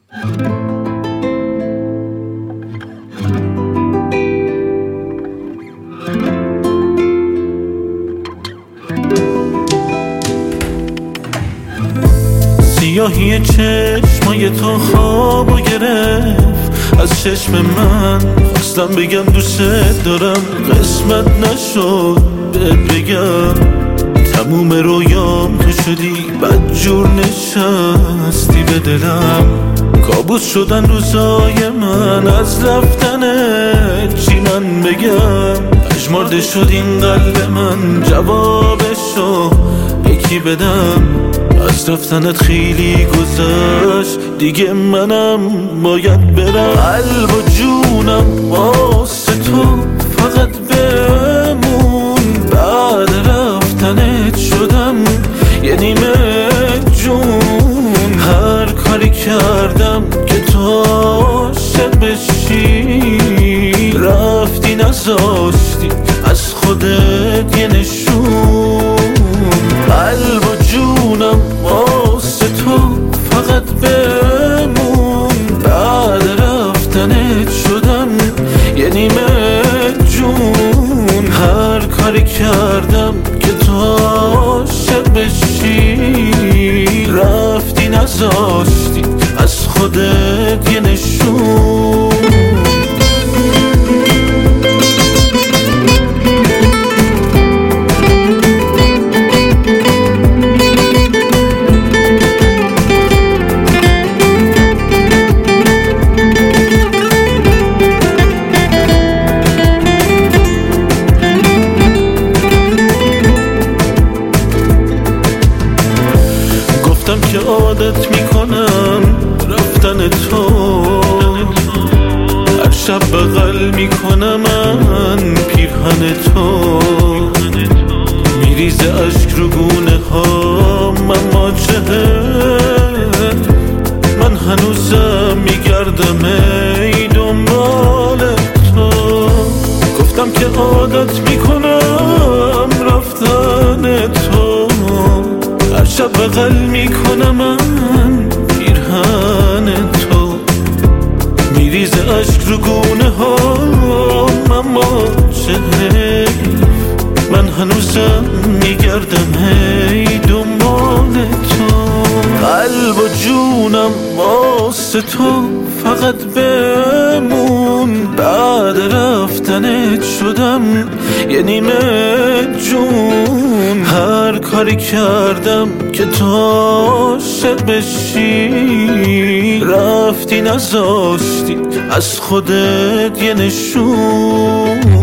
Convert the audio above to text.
سیاهی چشمای تو خوابو گرفت از چشم من، خواستم بگم دوست دارم، قسمت نشد بهت بگم. تموم رویام تو شدی، بدجور نشستی به دلم. کابوس شدن روزای من، از رفتنت چی من بگم. پژمرده شد این قلب من، جوابشو یکی بدم. از رفتنت خیلی گذشت، دیگه منم باید برم. قلب و جونم واسه تو فقط بمون، بعد رفتنت شدم یه نیمه جون. هر کاری کردم که تو عاشق بشی، رفتی نذاشتی از خودت یه نشون. قلب و جونم واسه تو فقط بمون، بعد رفتنت شدم یه نیمه جون. هر کاری کردم که تو عاشق بشی، رفتی نذاشتی از خودت یه نشون. که عادت میکنم رفتن تو، هر شب بغل میکنم من پیرهن تو. میریزه اشک رو گونه ها من من هنوزم میگردم ای دنبال تو. گفتم که عادت میکنم رفتن تو، هر شب بغل میکنم من پیرهن تو. میریزه اشک رو گونه ها من هنوزم میگردم هی دنبال تو. قلب و جونم واسه تو فقط بمون، بعد رفتنت شدم یه نیمه جون. هر کاری کردم که تو عاشق بشی، رفتی نذاشتی از خودت یه نشون.